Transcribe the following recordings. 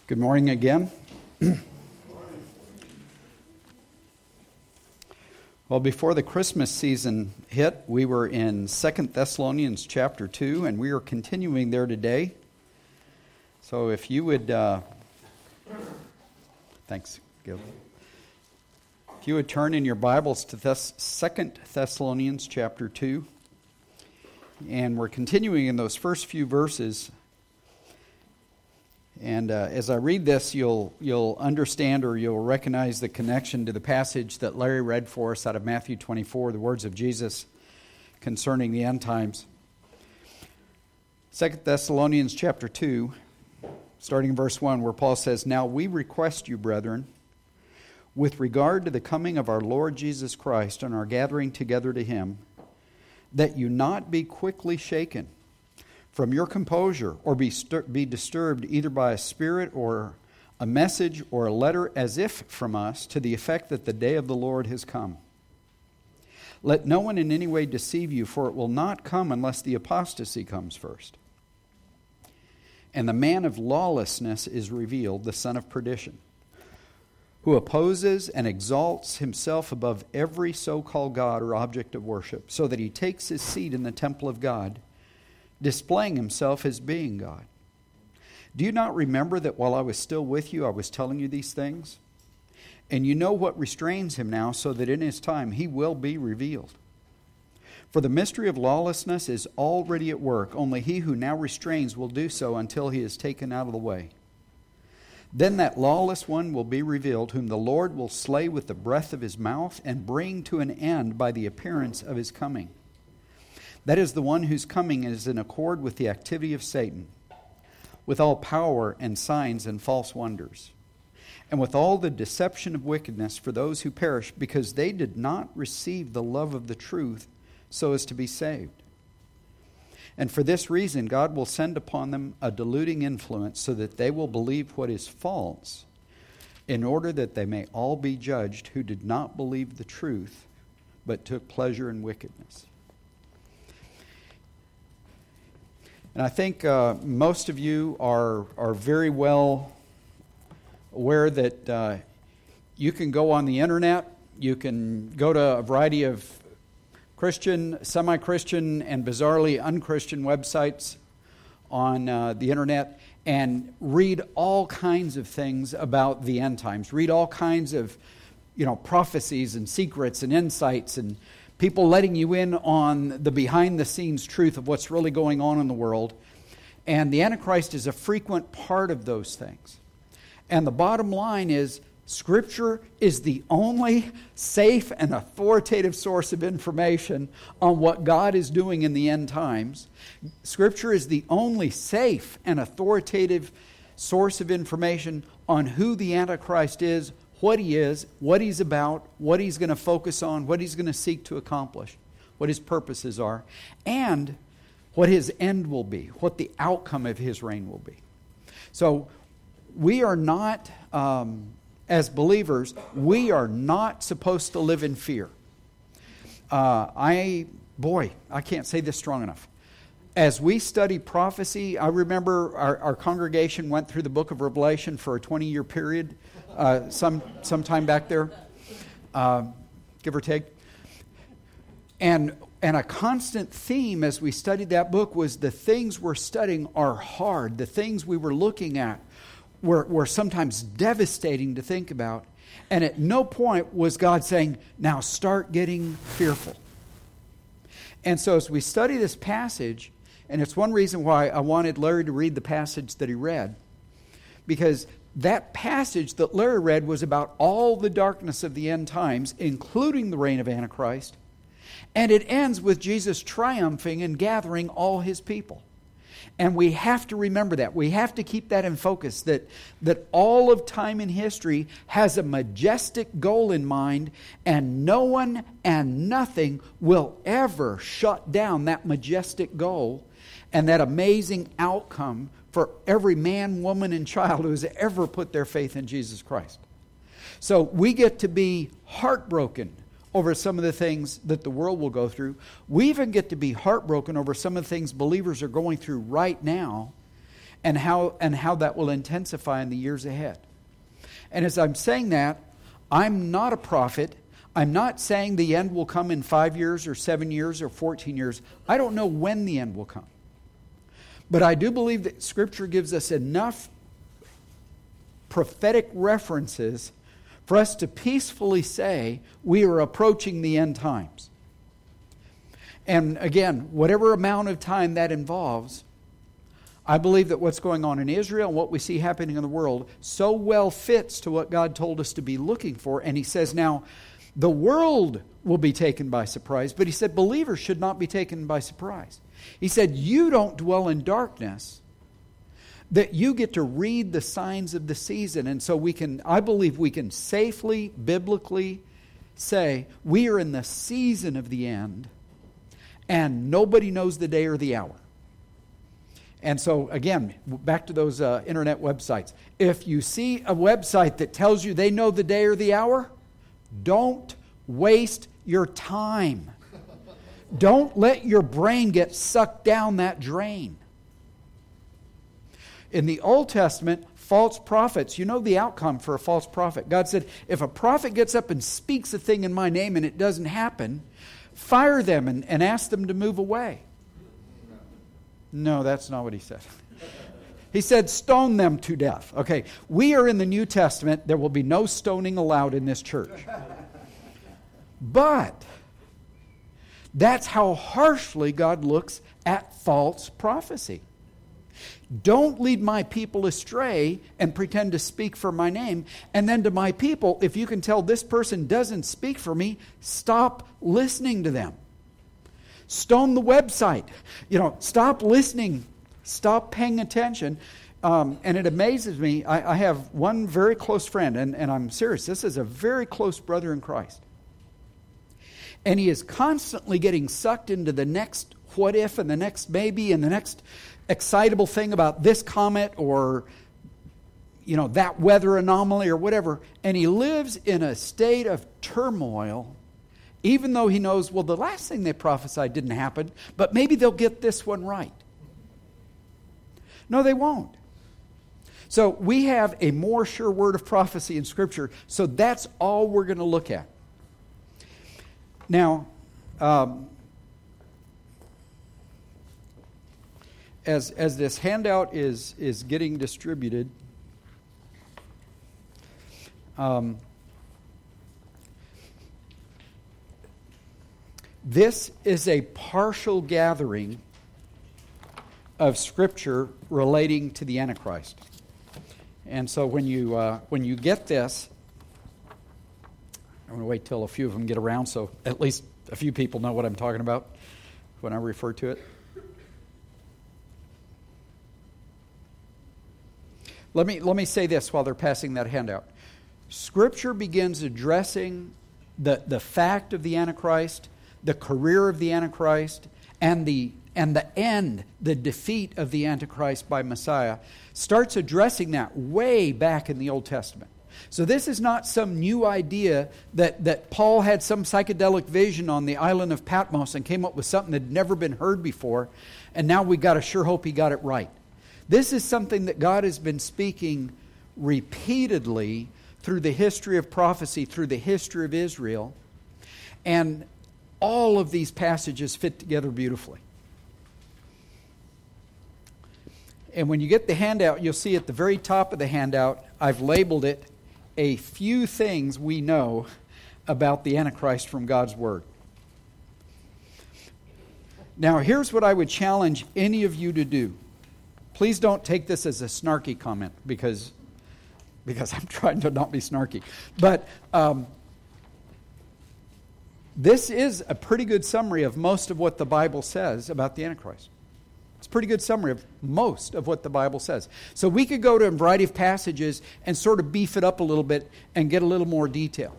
Good morning again. Well, before the Christmas season hit, we were in 2 Thessalonians chapter 2, and we are continuing there today. So if you would, thanks, Gil. If you would turn in your Bibles to 2 Thessalonians chapter 2, and we're continuing in those first few verses. And as I read this, you'll understand or you'll recognize the connection to the passage that Larry read for us out of Matthew 24, the words of Jesus concerning the end times. 2 Thessalonians chapter 2, starting in verse 1, where Paul says, "Now we request you, brethren, with regard to the coming of our Lord Jesus Christ and our gathering together to him, that you not be quickly shaken from your composure, or be disturbed either by a spirit or a message or a letter as if from us, to the effect that the day of the Lord has come. Let no one in any way deceive you, for it will not come unless the apostasy comes first. And the man of lawlessness is revealed, the son of perdition, who opposes and exalts himself above every so-called God or object of worship, so that he takes his seat in the temple of God, displaying himself as being God. Do you not remember that while I was still with you, I was telling you these things? And you know what restrains him now, so that in his time he will be revealed. For the mystery of lawlessness is already at work, only he who now restrains will do so until he is taken out of the way. Then that lawless one will be revealed, whom the Lord will slay with the breath of his mouth and bring to an end by the appearance of his coming. That is the one whose coming is in accord with the activity of Satan, with all power and signs and false wonders, and with all the deception of wickedness for those who perish, because they did not receive the love of the truth so as to be saved. And for this reason, God will send upon them a deluding influence, so that they will believe what is false, in order that they may all be judged who did not believe the truth, but took pleasure in wickedness." And I think most of you are very well aware that you can go on the internet, you can go to a variety of Christian, semi-Christian, and bizarrely unchristian websites on the internet and read all kinds of things about the end times. Read all kinds of, prophecies and secrets and insights and people letting you in on the behind-the-scenes truth of what's really going on in the world. And the Antichrist is a frequent part of those things. And the bottom line is, Scripture is the only safe and authoritative source of information on what God is doing in the end times. Scripture is the only safe and authoritative source of information on who the Antichrist is, what he's about, what he's going to focus on, what he's going to seek to accomplish, what his purposes are, and what his end will be, what the outcome of his reign will be. So we are not, as believers, we are not supposed to live in fear. I can't say this strong enough. As we study prophecy, I remember our congregation went through the book of Revelation for a 20-year period, sometime back there, give or take. And a constant theme as we studied that book was the things we're studying are hard. The things we were looking at were sometimes devastating to think about. And at no point was God saying, now start getting fearful. And so as we study this passage, and it's one reason why I wanted Larry to read the passage that he read, because that passage that Larry read was about all the darkness of the end times, including the reign of Antichrist, and it ends with Jesus triumphing and gathering all his people. And we have to remember that. We have to keep that in focus, that all of time in history has a majestic goal in mind, and no one and nothing will ever shut down that majestic goal and that amazing outcome for every man, woman, and child who has ever put their faith in Jesus Christ. So we get to be heartbroken over some of the things that the world will go through. We even get to be heartbroken over some of the things believers are going through right now. and how that will intensify in the years ahead. And as I'm saying that, I'm not a prophet. I'm not saying the end will come in 5 years or 7 years or 14 years. I don't know when the end will come. But I do believe that Scripture gives us enough prophetic references for us to peacefully say we are approaching the end times. And again, whatever amount of time that involves, I believe that what's going on in Israel and what we see happening in the world so well fits to what God told us to be looking for. And He says now, the world will be taken by surprise, but He said believers should not be taken by surprise. He said, you don't dwell in darkness, that you get to read the signs of the season. And so I believe we can safely, biblically say, we are in the season of the end, and nobody knows the day or the hour. And so, again, back to those internet websites. If you see a website that tells you they know the day or the hour, don't waste your time. Don't let your brain get sucked down that drain. In the Old Testament, false prophets, you know the outcome for a false prophet. God said, if a prophet gets up and speaks a thing in my name and it doesn't happen, fire them and ask them to move away. No, that's not what He said. He said, stone them to death. Okay, we are in the New Testament. There will be no stoning allowed in this church. But that's how harshly God looks at false prophecy. Don't lead my people astray and pretend to speak for my name. And then to my people, if you can tell this person doesn't speak for me, stop listening to them. Stone the website. Stop listening. Stop paying attention. And it amazes me. I have one very close friend, and I'm serious. This is a very close brother in Christ. And he is constantly getting sucked into the next what if and the next maybe and the next excitable thing about this comet or that weather anomaly or whatever. And he lives in a state of turmoil, even though he knows, well, the last thing they prophesied didn't happen, but maybe they'll get this one right. No, they won't. So we have a more sure word of prophecy in Scripture, so that's all we're going to look at. Now, as this handout is getting distributed, this is a partial gathering of Scripture relating to the Antichrist. And so when you get this, I'm going to wait till a few of them get around so at least a few people know what I'm talking about when I refer to it. Let me say this while they're passing that handout. Scripture begins addressing the fact of the Antichrist, the career of the Antichrist, and the end, the defeat of the Antichrist by Messiah, starts addressing that way back in the Old Testament. So this is not some new idea that Paul had some psychedelic vision on the island of Patmos and came up with something that had never been heard before, and now we got to sure hope he got it right. This is something that God has been speaking repeatedly through the history of prophecy, through the history of Israel, and all of these passages fit together beautifully. And when you get the handout, you'll see at the very top of the handout, I've labeled it, a few things we know about the Antichrist from God's Word. Now, here's what I would challenge any of you to do. Please don't take this as a snarky comment because I'm trying to not be snarky. But this is a pretty good summary of most of what the Bible says about the Antichrist. It's a pretty good summary of most of what the Bible says. So we could go to a variety of passages and sort of beef it up a little bit and get a little more detail.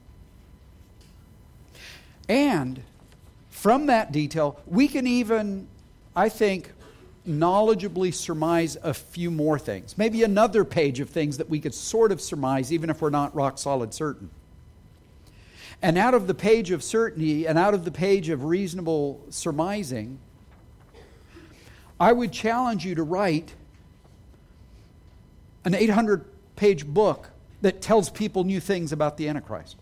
And from that detail, we can even, I think, knowledgeably surmise a few more things. Maybe another page of things that we could sort of surmise, even if we're not rock solid certain. And out of the page of certainty and out of the page of reasonable surmising, I would challenge you to write an 800-page book that tells people new things about the Antichrist.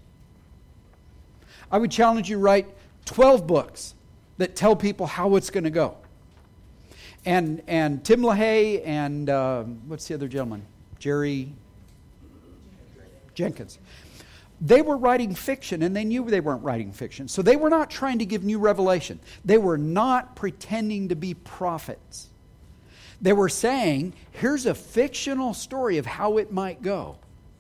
I would challenge you to write 12 books that tell people how it's going to go. And Tim LaHaye and what's the other gentleman? Jerry Jenkins. They were writing fiction, and they knew they weren't writing fiction. So they were not trying to give new revelation. They were not pretending to be prophets. They were saying, here's a fictional story of how it might go.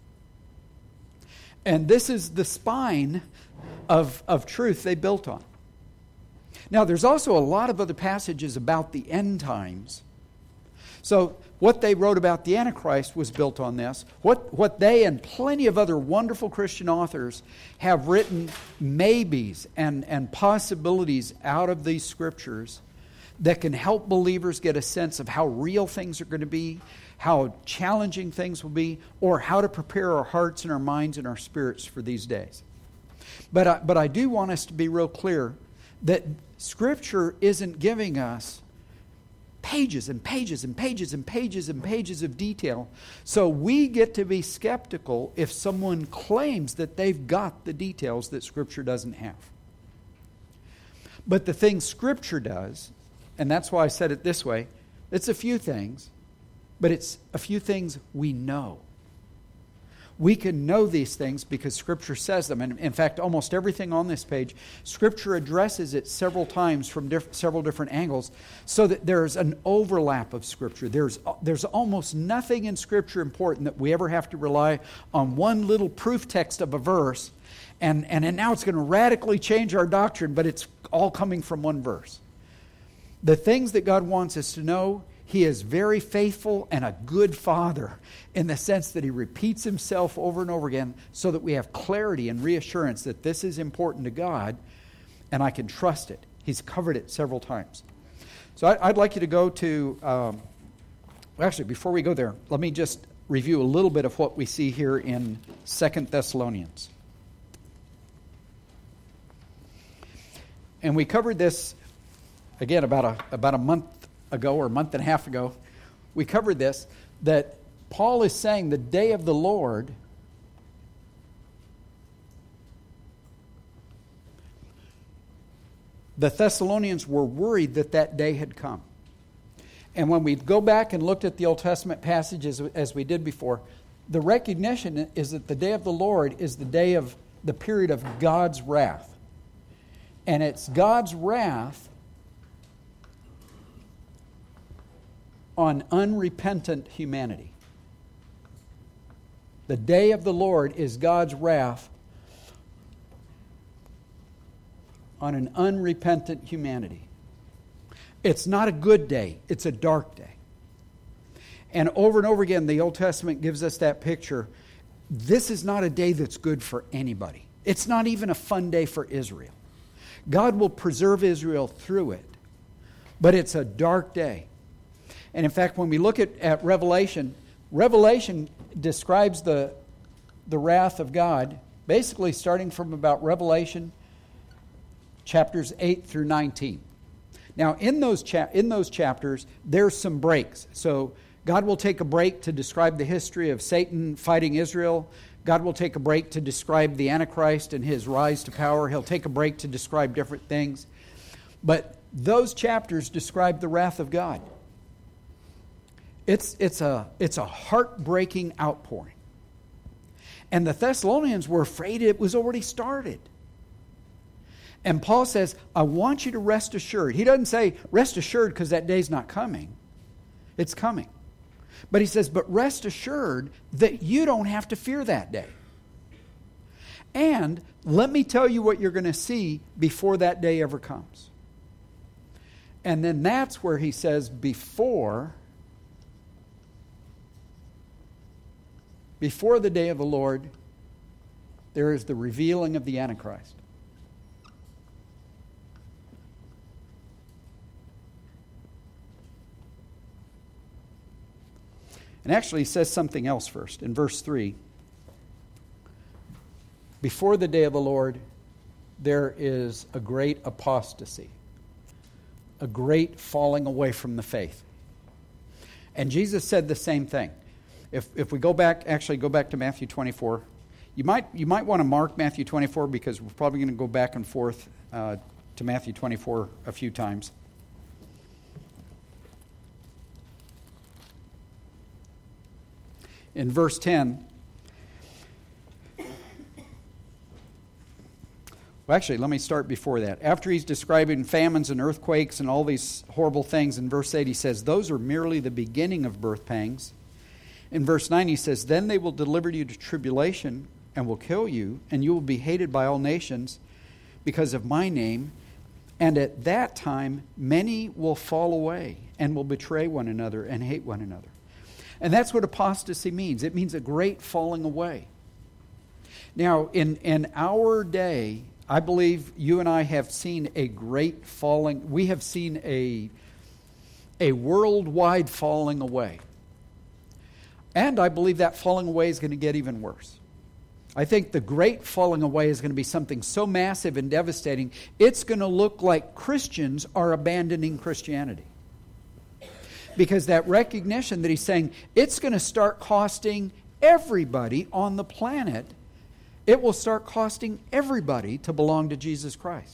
And this is the spine of truth they built on. Now, there's also a lot of other passages about the end times. So what they wrote about the Antichrist was built on this. What they and plenty of other wonderful Christian authors have written maybes and possibilities out of these scriptures that can help believers get a sense of how real things are going to be, how challenging things will be, or how to prepare our hearts and our minds and our spirits for these days. But I do want us to be real clear that Scripture isn't giving us pages and pages and pages and pages and pages of detail. So we get to be skeptical if someone claims that they've got the details that Scripture doesn't have. But the thing Scripture does, and that's why I said it this way, it's a few things, but it's a few things we know. We can know these things because Scripture says them. And in fact, almost everything on this page, Scripture addresses it several times from several different angles so that there's an overlap of Scripture. There's almost nothing in Scripture important that we ever have to rely on one little proof text of a verse and now it's going to radically change our doctrine, but it's all coming from one verse. The things that God wants us to know, He is very faithful and a good Father in the sense that He repeats Himself over and over again so that we have clarity and reassurance that this is important to God and I can trust it. He's covered it several times. So I'd like you to go to, actually before we go there, let me just review a little bit of what we see here in 2 Thessalonians. And we covered this, again, about a month ago or a month and a half ago. We covered this, that Paul is saying the day of the Lord the Thessalonians were worried that day had come. And when we go back and looked at the Old Testament passages as we did before, the recognition is that the day of the Lord is the day of the period of God's wrath. And it's God's wrath on unrepentant humanity. The day of the Lord is God's wrath on an unrepentant humanity. It's not a good day, it's a dark day. And over again, the Old Testament gives us that picture. This is not a day that's good for anybody. It's not even a fun day for Israel. God will preserve Israel through it, but it's a dark day. And in fact, when we look at Revelation, Revelation describes the wrath of God, basically starting from about Revelation chapters 8 through 19. Now, in those chapters, there's some breaks. So God will take a break to describe the history of Satan fighting Israel. God will take a break to describe the Antichrist and his rise to power. He'll take a break to describe different things. But those chapters describe the wrath of God. It's a heartbreaking outpouring. And the Thessalonians were afraid it was already started. And Paul says, I want you to rest assured. He doesn't say, rest assured because that day's not coming. It's coming. But he says, but rest assured that you don't have to fear that day. And let me tell you what you're going to see before that day ever comes. And then that's where he says, before the day of the Lord, there is the revealing of the Antichrist. And actually, he says something else first. In verse 3, before the day of the Lord, there is a great apostasy, a great falling away from the faith. And Jesus said the same thing. If we go back to Matthew 24, you might want to mark Matthew 24 because we're probably going to go back and forth to Matthew 24 a few times. In verse 10, well, actually, let me start before that. After he's describing famines and earthquakes and all these horrible things, in verse 8 he says, those are merely the beginning of birth pangs. In verse 9 he says, then they will deliver you to tribulation and will kill you, and you will be hated by all nations because of my name. And at that time many will fall away and will betray one another and hate one another. And that's what apostasy means. It means a great falling away. Now, in our day, I believe you and I have seen a great falling. We have seen a worldwide falling away. And I believe that falling away is going to get even worse. I think the great falling away is going to be something so massive and devastating, it's going to look like Christians are abandoning Christianity. Because that recognition that he's saying, it's going to start costing everybody on the planet. It will start costing everybody to belong to Jesus Christ.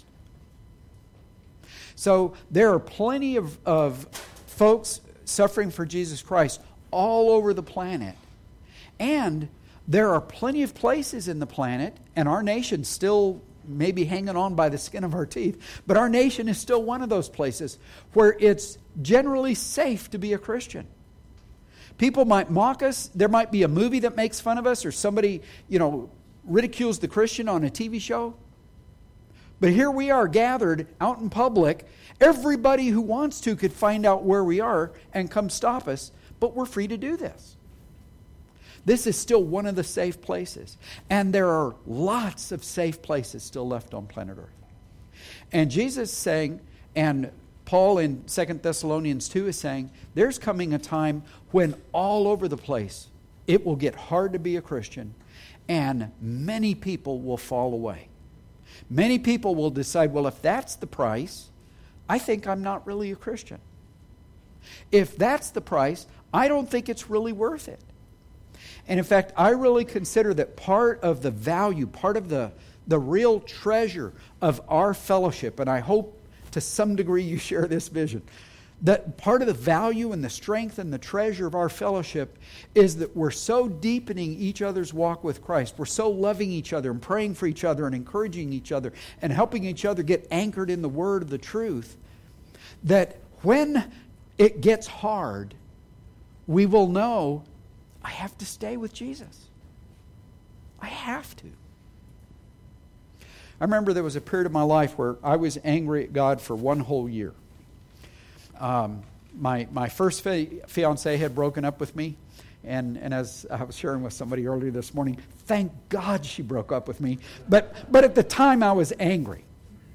So there are plenty of folks suffering for Jesus Christ all over the planet. And there are plenty of places in the planet, and our nation still may be hanging on by the skin of our teeth, but our nation is still one of those places where it's generally safe to be a Christian. People might mock us. There might be a movie that makes fun of us, or somebody, ridicules the Christian on a TV show. But here we are gathered out in public. Everybody who wants to could find out where we are and come stop us, but we're free to do this. This is still one of the safe places. And there are lots of safe places still left on planet Earth. And Jesus is saying, and Paul in 2 Thessalonians 2 is saying, there's coming a time when all over the place it will get hard to be a Christian, and many people will fall away. Many people will decide, well, if that's the price, I think I'm not really a Christian. If that's the price, I don't think it's really worth it. And in fact, I really consider that part of the value, part of the real treasure of our fellowship, and I hope to some degree you share this vision, that part of the value and the strength and the treasure of our fellowship is that we're so deepening each other's walk with Christ. We're so loving each other and praying for each other and encouraging each other and helping each other get anchored in the word of the truth, that when it gets hard, we will know, I have to stay with Jesus. I have to. I remember there was a period of my life where I was angry at God for one whole year. My first fiancée had broken up with me, and as I was sharing with somebody earlier this morning, thank God she broke up with me. But at the time I was angry.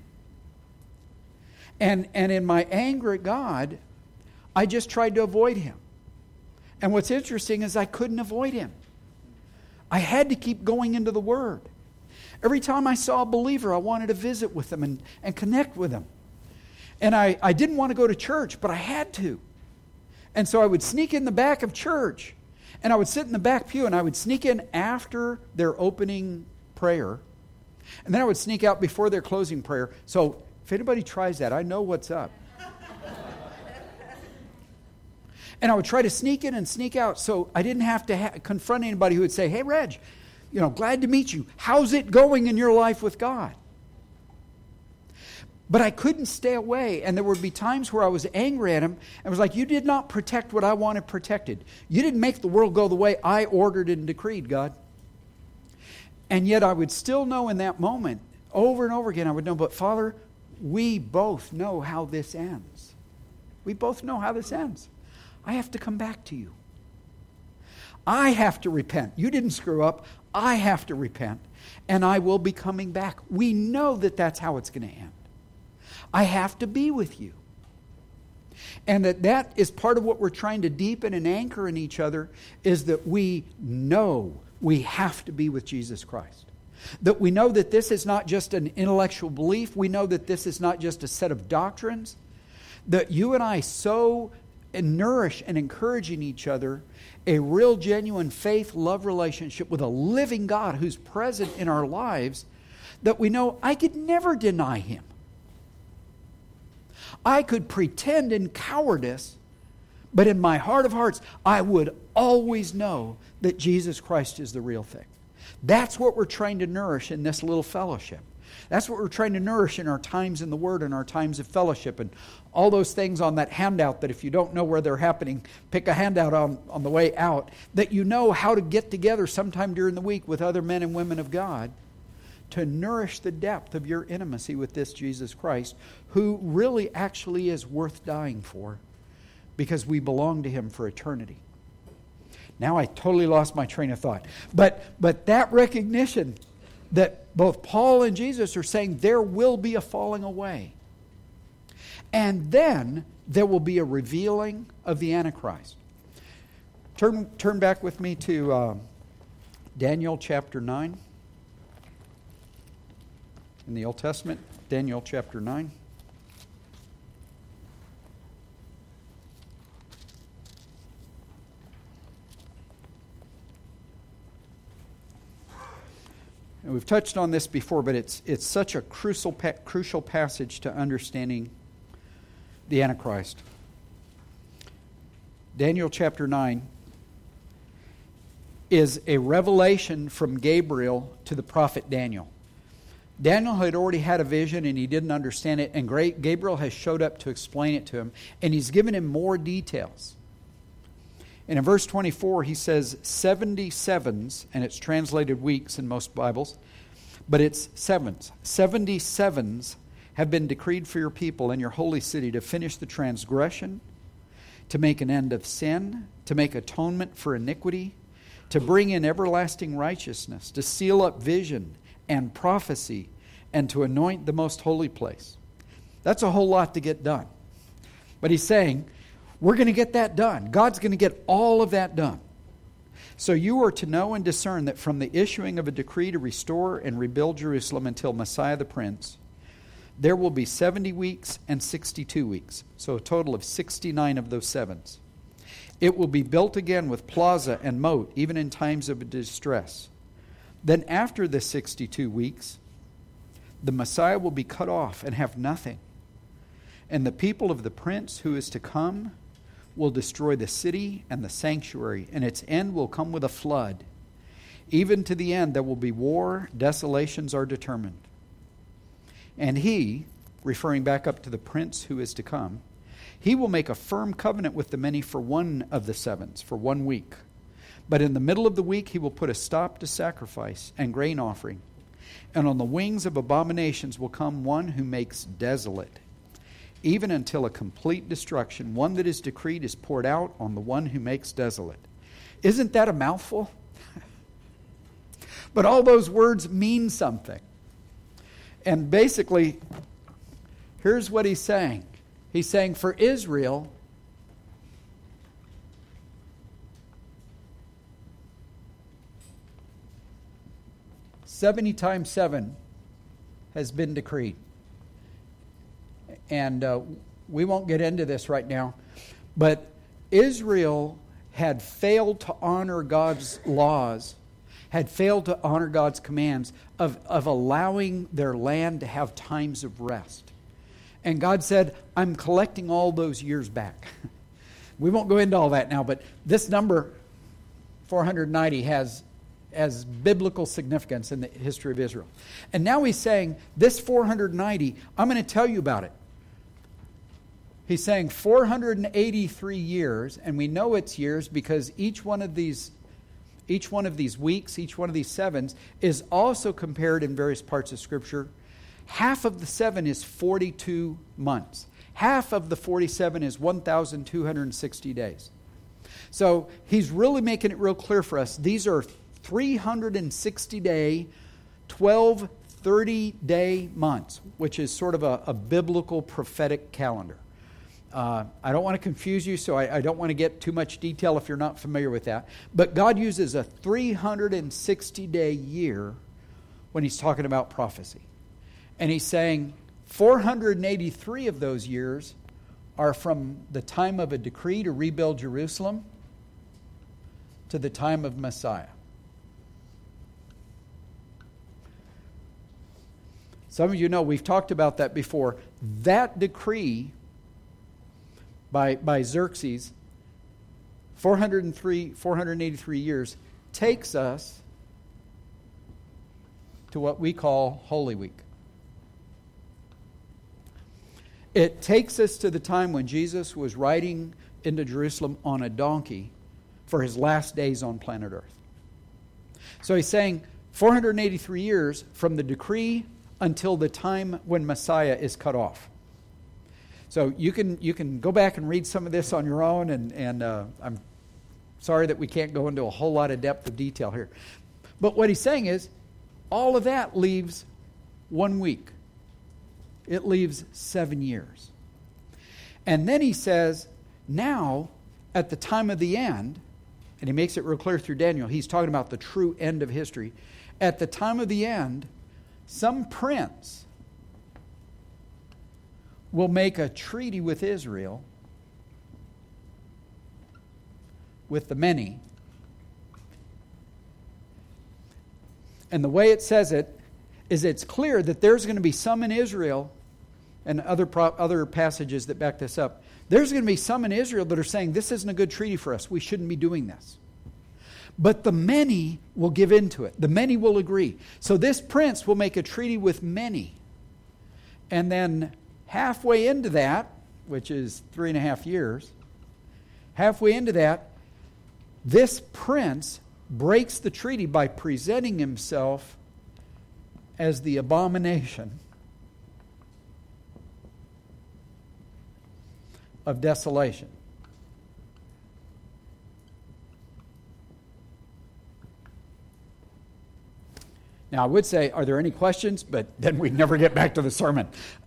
And in my anger at God, I just tried to avoid Him. And what's interesting is I couldn't avoid Him. I had to keep going into the Word. Every time I saw a believer, I wanted to visit with them and connect with them. And I didn't want to go to church, but I had to. And so I would sneak in the back of church, and I would sit in the back pew, and I would sneak in after their opening prayer, and then I would sneak out before their closing prayer. So if anybody tries that, I know what's up. And I would try to sneak in and sneak out so I didn't have to confront anybody who would say, hey, Reg, glad to meet you. How's it going in your life with God? But I couldn't stay away, and there would be times where I was angry at Him and was like, you did not protect what I wanted protected. You didn't make the world go the way I ordered and decreed, God. And yet I would still know in that moment, over and over again, I would know, but Father, we both know how this ends. We both know how this ends. I have to come back to you. I have to repent. You didn't screw up. I have to repent, and I will be coming back. We know that that's how it's going to end. I have to be with you. And that is part of what we're trying to deepen and anchor in each other, is that we know we have to be with Jesus Christ. That we know that this is not just an intellectual belief. We know that this is not just a set of doctrines. That you and I so and nourish and encouraging each other a real, genuine faith, love relationship with a living God who's present in our lives, that we know I could never deny Him. I could pretend in cowardice, but in my heart of hearts, I would always know that Jesus Christ is the real thing. That's what we're trying to nourish in this little fellowship. That's what we're trying to nourish in our times in the Word and our times of fellowship and all those things on that handout that if you don't know where they're happening, pick a handout on the way out, that you know how to get together sometime during the week with other men and women of God to nourish the depth of your intimacy with this Jesus Christ, who really actually is worth dying for because we belong to Him for eternity. Now I totally lost my train of thought. But that recognition that both Paul and Jesus are saying there will be a falling away. And then there will be a revealing of the Antichrist. Turn back with me to Daniel chapter 9. In the Old Testament, Daniel chapter 9. And we've touched on this before, but it's such a crucial passage to understanding the Antichrist. Daniel chapter 9 is a revelation from Gabriel to the prophet Daniel. Daniel had already had a vision and he didn't understand it, and Gabriel has showed up to explain it to him, and he's given him more details. And in verse 24, he says 70 sevens, and it's translated weeks in most Bibles, but it's sevens. 70 sevens have been decreed for your people and your holy city to finish the transgression, to make an end of sin, to make atonement for iniquity, to bring in everlasting righteousness, to seal up vision and prophecy, and to anoint the most holy place. That's a whole lot to get done. But he's saying, we're going to get that done. God's going to get all of that done. So you are to know and discern that from the issuing of a decree to restore and rebuild Jerusalem until Messiah the Prince, there will be 70 weeks and 62 weeks. So a total of 69 of those sevens. It will be built again with plaza and moat, even in times of distress. Then after the 62 weeks, the Messiah will be cut off and have nothing. And the people of the prince who is to come will destroy the city and the sanctuary, and its end will come with a flood. Even to the end there will be war, desolations are determined. And he, referring back up to the prince who is to come, he will make a firm covenant with the many for one of the sevens, for 1 week. But in the middle of the week he will put a stop to sacrifice and grain offering. And on the wings of abominations will come one who makes desolate, even until a complete destruction. One that is decreed is poured out on the one who makes desolate. Isn't that a mouthful? But all those words mean something. And basically, here's what he's saying. He's saying for Israel, "70 times 7 has been decreed." And we won't get into this right now, but Israel had failed to honor God's laws, had failed to honor God's commands of allowing their land to have times of rest. And God said, I'm collecting all those years back. We won't go into all that now, but this number, 490, has biblical significance in the history of Israel. And now he's saying, this 490, I'm going to tell you about it. He's saying 483 years, and we know it's years because each one of these weeks, each one of these sevens is also compared in various parts of Scripture. Half of the 7 is 42 months. Half of the 47 is 1,260 days. So he's really making it real clear for us. These are 360-day, 12 30-day months, which is sort of a biblical prophetic calendar. I don't want to confuse you, so I don't want to get too much detail if you're not familiar with that. But God uses a 360-day year when he's talking about prophecy. And he's saying 483 of those years are from the time of a decree to rebuild Jerusalem to the time of Messiah. Some of you know we've talked about that before. That decree by Xerxes, 483 years, takes us to what we call Holy Week. It takes us to the time when Jesus was riding into Jerusalem on a donkey for his last days on planet Earth. So he's saying 483 years from the decree until the time when Messiah is cut off. So you can go back and read some of this on your own, and I'm sorry that we can't go into a whole lot of depth of detail here. But what he's saying is, all of that leaves 1 week. It leaves 7 years. And then he says, now, at the time of the end, and he makes it real clear through Daniel, he's talking about the true end of history. At the time of the end, some prince will make a treaty with Israel, with the many. And the way it says it is it's clear that there's going to be some in Israel, and other passages that back this up. There's going to be some in Israel that are saying, this isn't a good treaty for us. We shouldn't be doing this. But the many will give in to it. The many will agree. So this prince will make a treaty with many. And then halfway into that, which is 3.5 years, halfway into that, this prince breaks the treaty by presenting himself as the abomination of desolation. Now, I would say, are there any questions? But then we'd never get back to the sermon.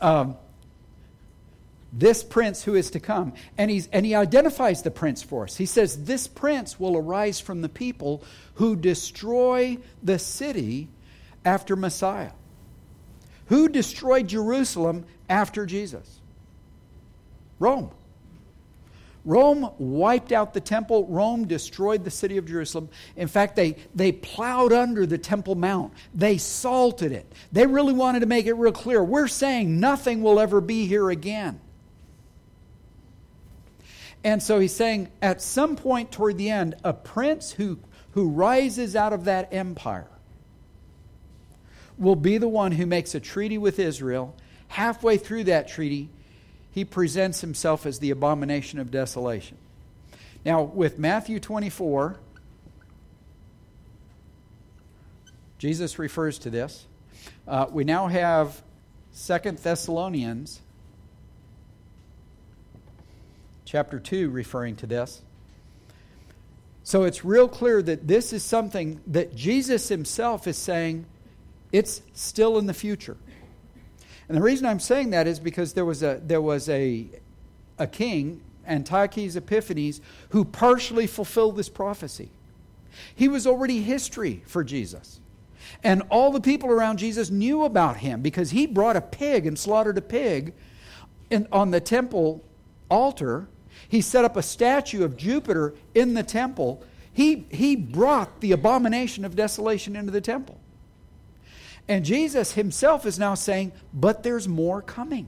This prince who is to come, and he identifies the prince for us. He says, this prince will arise from the people who destroy the city after Messiah. Who destroyed Jerusalem after Jesus? Rome. Rome wiped out the temple. Rome destroyed the city of Jerusalem. In fact, they plowed under the Temple Mount. They salted it. They really wanted to make it real clear. We're saying nothing will ever be here again. And so he's saying at some point toward the end, a prince who rises out of that empire will be the one who makes a treaty with Israel. Halfway through that treaty, he presents himself as the abomination of desolation. Now, with Matthew 24, Jesus refers to this. We now have 2 Thessalonians chapter 2 referring to this. So it's real clear that this is something that Jesus himself is saying it's still in the future. And the reason I'm saying that is because there was a king, Antiochus Epiphanes, who partially fulfilled this prophecy. He was already history for Jesus. And all the people around Jesus knew about him because he brought a pig and slaughtered a pig on the temple altar. He set up a statue of Jupiter in the temple. He brought the abomination of desolation into the temple. And Jesus himself is now saying, but there's more coming.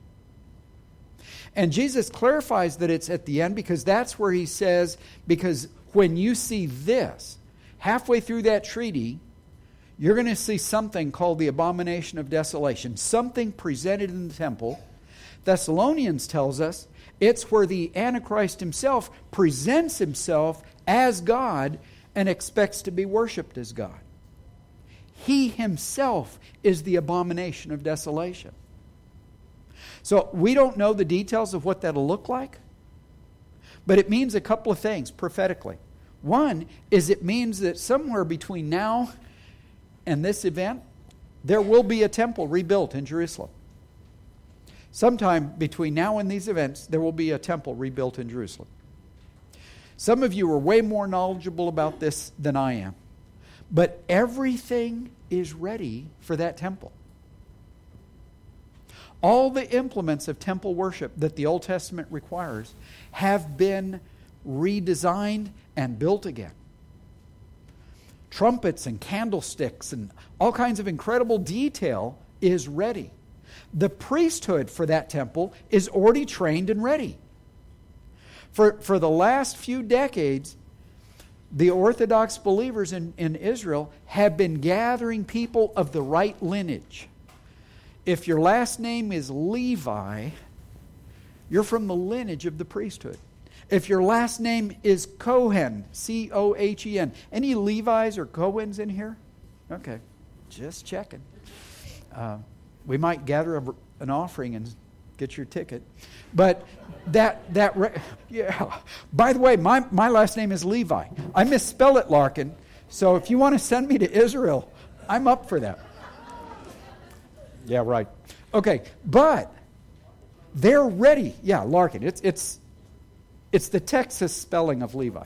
And Jesus clarifies that it's at the end because that's where he says, because when you see this, halfway through that treaty, you're going to see something called the abomination of desolation, something presented in the temple. Thessalonians tells us it's where the Antichrist himself presents himself as God and expects to be worshipped as God. He himself is the abomination of desolation. So we don't know the details of what that'll look like, but it means a couple of things prophetically. One is it means that somewhere between now and this event, there will be a temple rebuilt in Jerusalem. Sometime between now and these events, there will be a temple rebuilt in Jerusalem. Some of you are way more knowledgeable about this than I am. But everything is ready for that temple. all the implements of temple worship that the Old Testament requires have been redesigned and built again. Trumpets and candlesticks and all kinds of incredible detail is ready. The priesthood for that temple is already trained and ready. For the last few decades, the Orthodox believers in Israel have been gathering people of the right lineage. If your last name is Levi, you're from the lineage of the priesthood. If your last name is Cohen, C-O-H-E-N. Any Levi's or Cohens in here? Okay, just checking. We might gather an offering and get your ticket. But yeah. By the way, my last name is Levi. I misspell it, Larkin. So if you want to send me to Israel, I'm up for that. Yeah, right. Okay, but they're ready. Yeah, Larkin. It's the Texas spelling of Levi.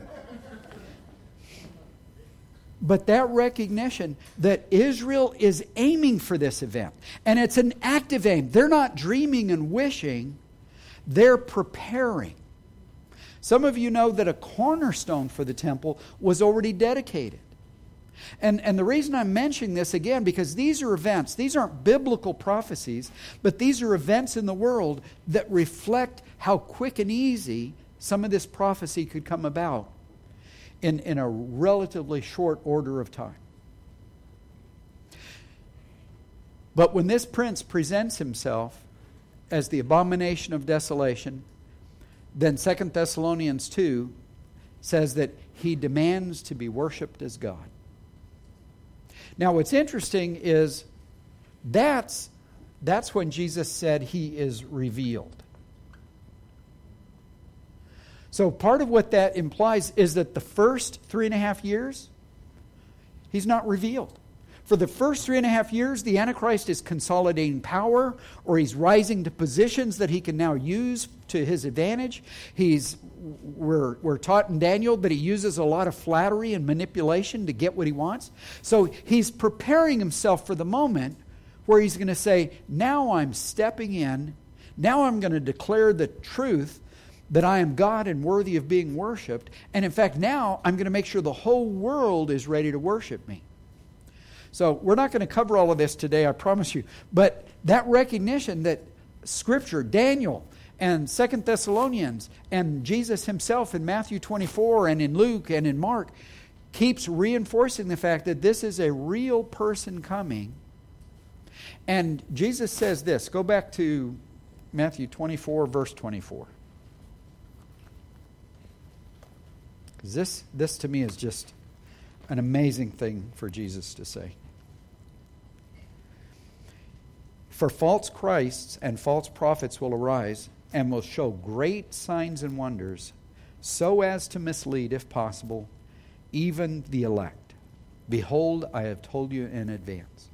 But that recognition that Israel is aiming for this event, and it's an active aim. They're not dreaming and wishing, they're preparing. Some of you know that a cornerstone for the temple was already dedicated. And the reason I'm mentioning this again, because these are events, these aren't biblical prophecies, but these are events in the world that reflect how quick and easy some of this prophecy could come about in a relatively short order of time. But when this prince presents himself as the abomination of desolation, then 2 Thessalonians 2 says that he demands to be worshipped as God. Now what's interesting is that's when Jesus said he is revealed. So part of what that implies is that the first 3.5 years, he's not revealed. For the first 3.5 years, the Antichrist is consolidating power, or he's rising to positions that he can now use to his advantage. We're taught in Daniel that he uses a lot of flattery and manipulation to get what he wants. So he's preparing himself for the moment where he's going to say, now I'm stepping in, now I'm going to declare the truth that I am God and worthy of being worshipped. And in fact, now I'm going to make sure the whole world is ready to worship me. So we're not going to cover all of this today, I promise you. But that recognition that Scripture, Daniel and 2 Thessalonians and Jesus himself in Matthew 24 and in Luke and in Mark keeps reinforcing the fact that this is a real person coming. And Jesus says this. Go back to Matthew 24, verse 24. This to me is just an amazing thing for Jesus to say. For false Christs and false prophets will arise and will show great signs and wonders, so as to mislead, if possible, even the elect. Behold, I have told you in advance.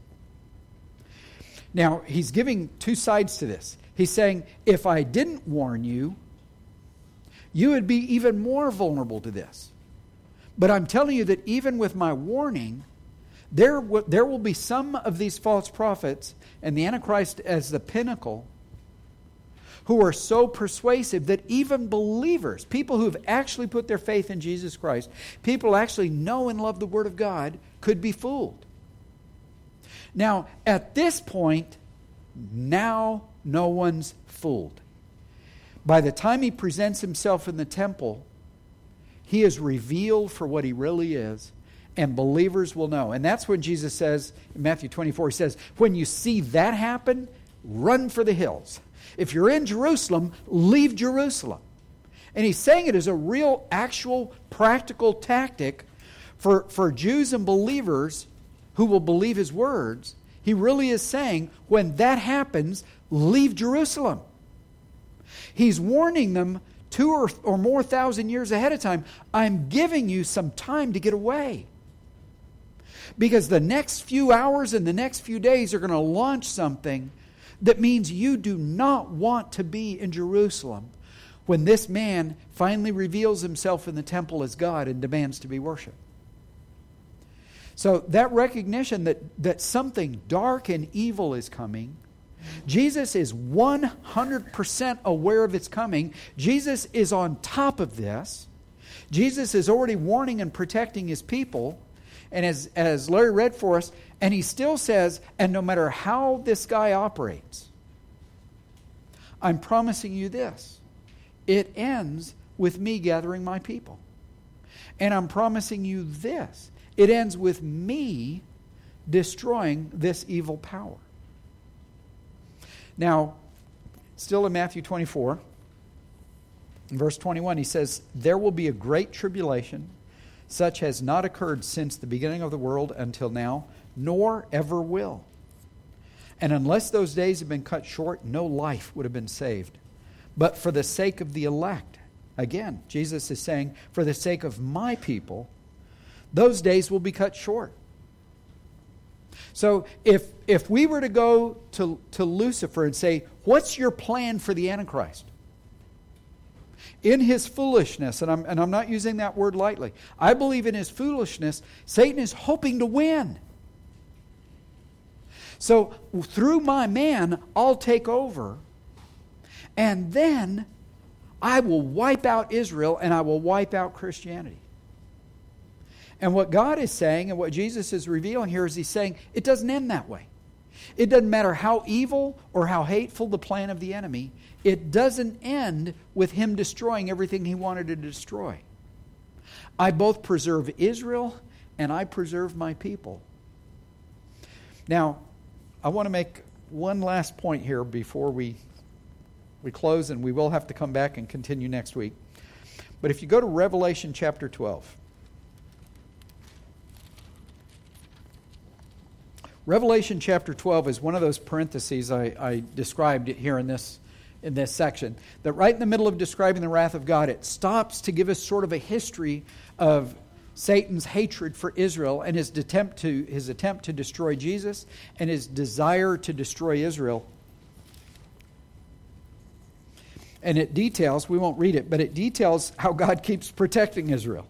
Now, he's giving two sides to this. He's saying, if I didn't warn you, you would be even more vulnerable to this. But I'm telling you that even with my warning, there will be some of these false prophets and the Antichrist as the pinnacle who are so persuasive that even believers, people who have actually put their faith in Jesus Christ, people who actually know and love the Word of God, could be fooled. Now, at this point, now no one's fooled. By the time he presents himself in the temple, he is revealed for what he really is, and believers will know. And that's when Jesus says, in Matthew 24, he says, when you see that happen, run for the hills. If you're in Jerusalem, leave Jerusalem. And he's saying it as a real, actual, practical tactic for Jews and believers who will believe his words. He really is saying, when that happens, leave Jerusalem. He's warning them 2 or more thousand years ahead of time. I'm giving you some time to get away. Because the next few hours and the next few days are going to launch something that means you do not want to be in Jerusalem when this man finally reveals himself in the temple as God and demands to be worshipped. So that recognition that something dark and evil is coming Jesus is 100% aware of its coming. Jesus is on top of this. Jesus is already warning and protecting his people. And as Larry read for us, and he still says, and no matter how this guy operates, I'm promising you this. It ends with me gathering my people. And I'm promising you this. It ends with me destroying this evil power. Now, still in Matthew 24, in verse 21, he says, there will be a great tribulation, such has not occurred since the beginning of the world until now, nor ever will. And unless those days had been cut short, no life would have been saved. But for the sake of the elect, again, Jesus is saying, for the sake of my people, those days will be cut short. So if we were to go to Lucifer and say, what's your plan for the Antichrist? In his foolishness, and I'm not using that word lightly, I believe in his foolishness, Satan is hoping to win. So through my man, I'll take over, and then I will wipe out Israel and I will wipe out Christianity. And what God is saying and what Jesus is revealing here is he's saying it doesn't end that way. It doesn't matter how evil or how hateful the plan of the enemy, it doesn't end with him destroying everything he wanted to destroy. I both preserve Israel and I preserve my people. Now, I want to make one last point here before we close, and we will have to come back and continue next week. But if you go to Revelation chapter 12, Revelation chapter 12 is one of those parentheses I described here in this section. That right in the middle of describing the wrath of God, it stops to give us sort of a history of Satan's hatred for Israel and his attempt to destroy Jesus and his desire to destroy Israel. And it details, we won't read it, but it details how God keeps protecting Israel.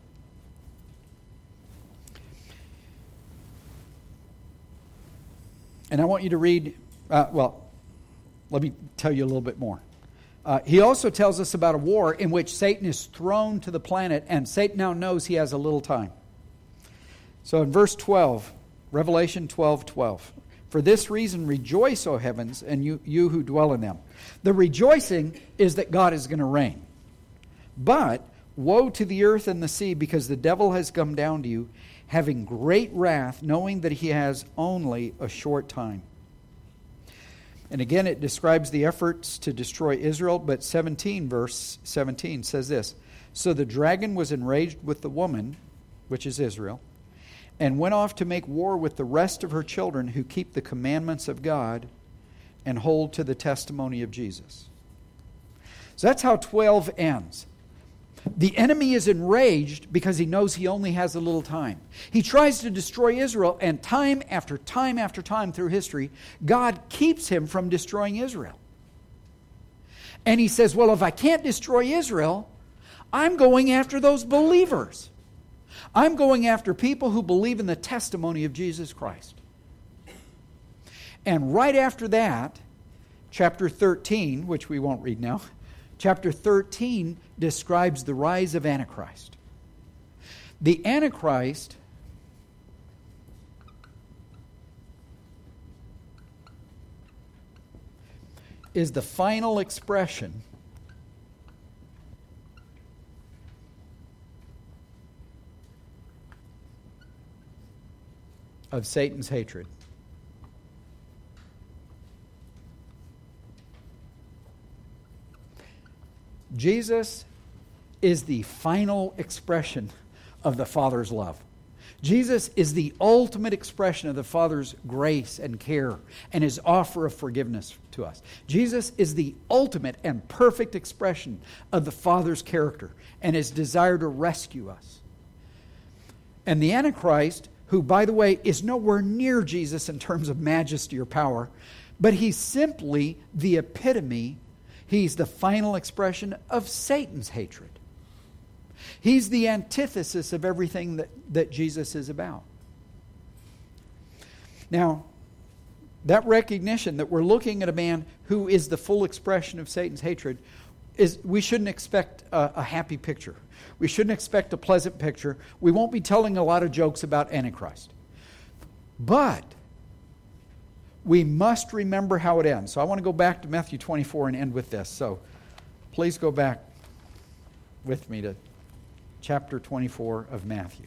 And I want you to read, let me tell you a little bit more. He also tells us about a war in which Satan is thrown to the planet, and Satan now knows he has a little time. So in verse 12, Revelation 12:12, for this reason rejoice, O heavens, and you who dwell in them. The rejoicing is that God is going to reign. But woe to the earth and the sea, because the devil has come down to you, having great wrath, knowing that he has only a short time. And again, it describes the efforts to destroy Israel, but verse 17 says this, so the dragon was enraged with the woman, which is Israel, and went off to make war with the rest of her children who keep the commandments of God and hold to the testimony of Jesus. So that's how 12 ends. The enemy is enraged because he knows he only has a little time. He tries to destroy Israel, and time after time after time through history, God keeps him from destroying Israel. And he says, well, if I can't destroy Israel, I'm going after those believers. I'm going after people who believe in the testimony of Jesus Christ. And right after that, chapter 13, which we won't read now, chapter 13 describes the rise of Antichrist. The Antichrist is the final expression of Satan's hatred. Jesus is the final expression of the Father's love. Jesus is the ultimate expression of the Father's grace and care and his offer of forgiveness to us. Jesus is the ultimate and perfect expression of the Father's character and his desire to rescue us. And the Antichrist, who, by the way, is nowhere near Jesus in terms of majesty or power, but he's simply the epitome. He's the final expression of Satan's hatred. He's the antithesis of everything that Jesus is about. Now, that recognition that we're looking at a man who is the full expression of Satan's hatred, we shouldn't expect a happy picture. We shouldn't expect a pleasant picture. We won't be telling a lot of jokes about Antichrist. But we must remember how it ends. So I want to go back to Matthew 24 and end with this. So please go back with me to chapter 24 of Matthew.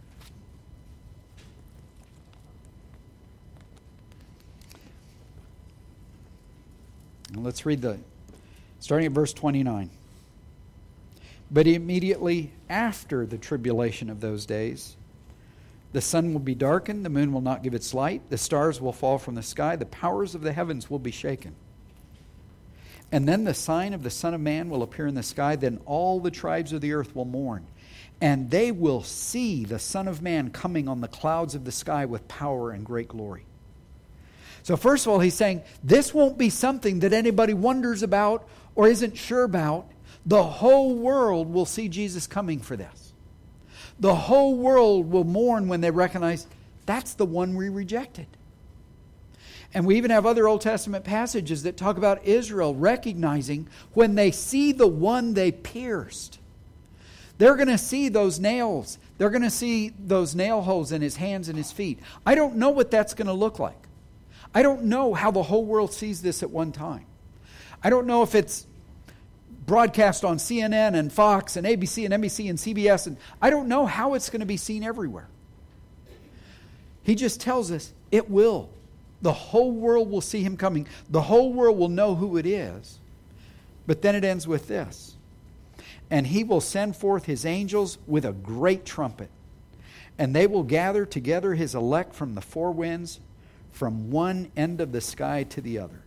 And let's read starting at verse 29. But immediately after the tribulation of those days, the sun will be darkened, the moon will not give its light, the stars will fall from the sky, the powers of the heavens will be shaken. And then the sign of the Son of Man will appear in the sky, then all the tribes of the earth will mourn, and they will see the Son of Man coming on the clouds of the sky with power and great glory. So first of all, he's saying, this won't be something that anybody wonders about or isn't sure about. The whole world will see Jesus coming for this. The whole world will mourn when they recognize that's the one we rejected. And we even have other Old Testament passages that talk about Israel recognizing when they see the one they pierced. They're going to see those nails. They're going to see those nail holes in his hands and his feet. I don't know what that's going to look like. I don't know how the whole world sees this at one time. I don't know if it's broadcast on CNN and Fox and ABC and NBC and CBS. And I don't know how it's going to be seen everywhere. He just tells us it will. The whole world will see him coming. The whole world will know who it is. But then it ends with this. And he will send forth his angels with a great trumpet. And they will gather together his elect from the four winds, from one end of the sky to the other.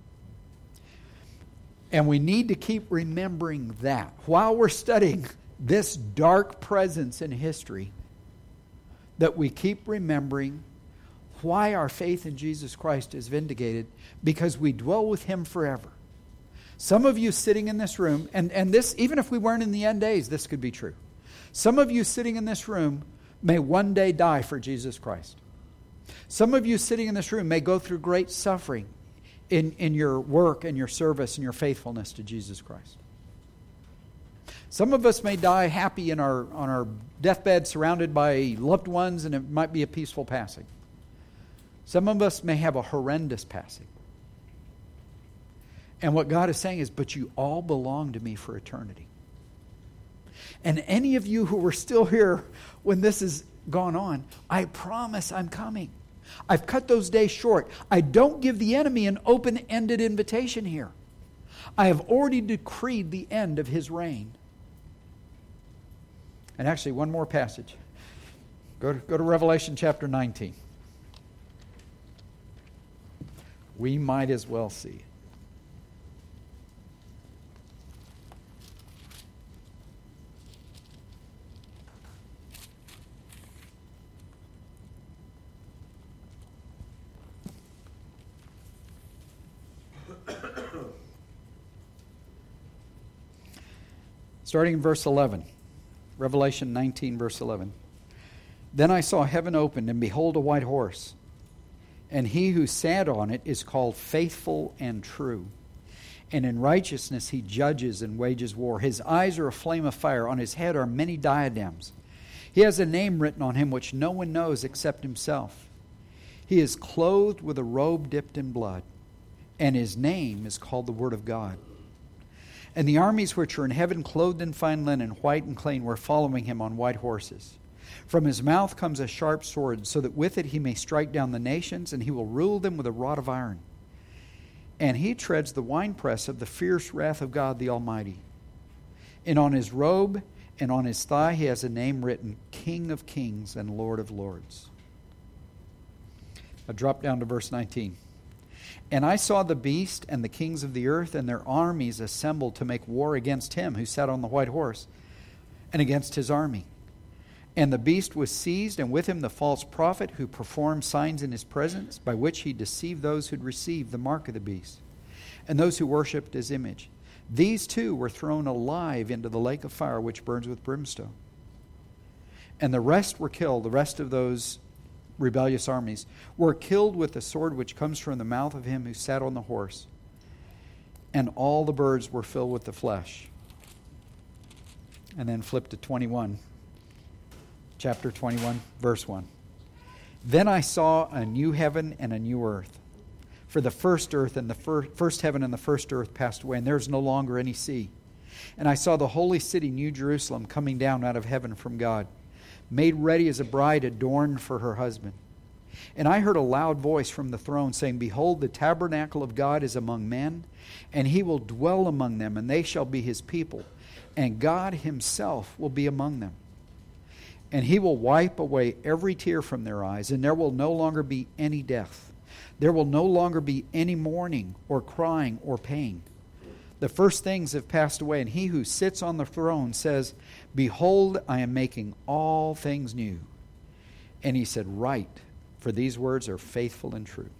And we need to keep remembering that. While we're studying this dark presence in history, that we keep remembering why our faith in Jesus Christ is vindicated, because we dwell with him forever. Some of you sitting in this room, and this, even if we weren't in the end days, this could be true. Some of you sitting in this room may one day die for Jesus Christ. Some of you sitting in this room may go through great suffering in your work and your service and your faithfulness to Jesus Christ. Some of us may die happy on our deathbed, surrounded by loved ones, and it might be a peaceful passing. Some of us may have a horrendous passing. And what God is saying is, but you all belong to me for eternity. And any of you who are still here when this has gone on, I promise I'm coming. I've cut those days short. I don't give the enemy an open-ended invitation here. I have already decreed the end of his reign. And actually, one more passage. Go to Revelation chapter 19. We might as well see it. Starting in verse 11. Revelation 19, verse 11. Then I saw heaven opened, and behold, a white horse. And he who sat on it is called Faithful and True. And in righteousness he judges and wages war. His eyes are a flame of fire. On his head are many diadems. He has a name written on him which no one knows except himself. He is clothed with a robe dipped in blood. And his name is called the Word of God. And the armies which are in heaven, clothed in fine linen, white and clean, were following him on white horses. From his mouth comes a sharp sword, so that with it he may strike down the nations, and he will rule them with a rod of iron. And he treads the winepress of the fierce wrath of God the Almighty. And on his robe and on his thigh he has a name written, King of Kings and Lord of Lords. I drop down to verse 19. And I saw the beast and the kings of the earth and their armies assembled to make war against him who sat on the white horse and against his army. And the beast was seized, and with him the false prophet who performed signs in his presence, by which he deceived those who had received the mark of the beast and those who worshipped his image. These two were thrown alive into the lake of fire which burns with brimstone. And the rest were killed, the rest of those rebellious armies, were killed with the sword which comes from the mouth of him who sat on the horse. And all the birds were filled with the flesh. And then flip to 21. Chapter 21, verse 1. Then I saw a new heaven and a new earth. For the first earth and the first heaven and the first earth passed away, and there is no longer any sea. And I saw the holy city, New Jerusalem, coming down out of heaven from God, made ready as a bride adorned for her husband. And I heard a loud voice from the throne saying, Behold, the tabernacle of God is among men, and he will dwell among them, and they shall be his people, and God himself will be among them. And he will wipe away every tear from their eyes, and there will no longer be any death. There will no longer be any mourning or crying or pain. The first things have passed away, and he who sits on the throne says, Behold, I am making all things new. And he said, Write, for these words are faithful and true.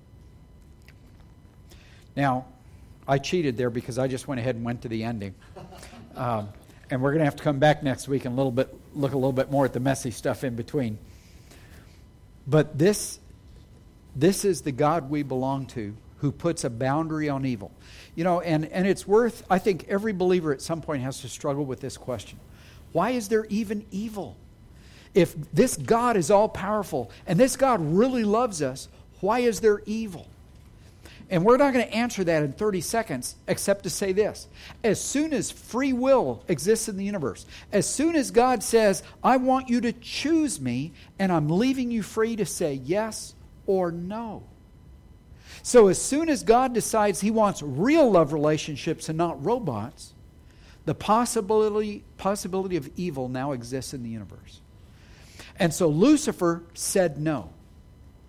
Now, I cheated there because I just went ahead and went to the ending. And we're going to have to come back next week and look a little bit more at the messy stuff in between. But this is the God we belong to, who puts a boundary on evil. You know, and it's worth, I think every believer at some point has to struggle with this question. Why is there even evil? If this God is all powerful and this God really loves us, why is there evil? And we're not going to answer that in 30 seconds except to say this. As soon as free will exists in the universe, as soon as God says, I want you to choose me, and I'm leaving you free to say yes or no. So as soon as God decides he wants real love relationships and not robots, the possibility of evil now exists in the universe. And so Lucifer said no.